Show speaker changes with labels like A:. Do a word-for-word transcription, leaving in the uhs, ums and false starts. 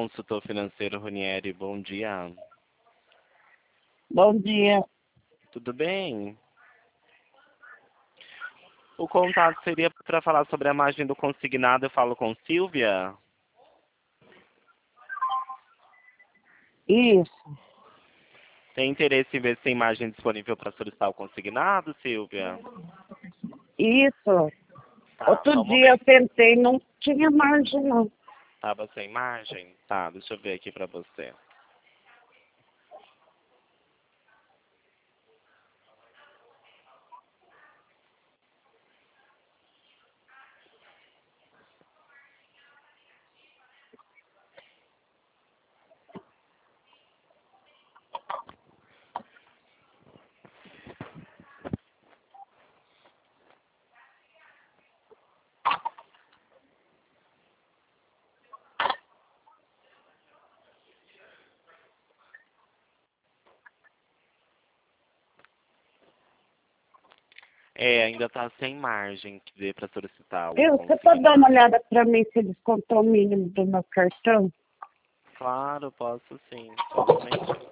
A: consultor financeiro Ronieri, bom dia.
B: Bom dia.
A: Tudo bem? O contato seria para falar sobre a margem do consignado. Eu falo com Silvia?
B: Isso.
A: Tem interesse em ver se tem margem disponível para solicitar o consignado, Silvia?
B: Isso.
A: Tá,
B: Outro
A: só um
B: dia eu
A: momento.
B: tentei, não tinha margem, não.
A: Tava sem margem? Tá, deixa eu ver aqui para você. É, ainda tá sem margem que dê para solicitar o
B: Eu, você
A: consignado.
B: pode dar uma olhada para mim se descontou o mínimo do meu cartão?
A: Claro, posso sim. Só um momento.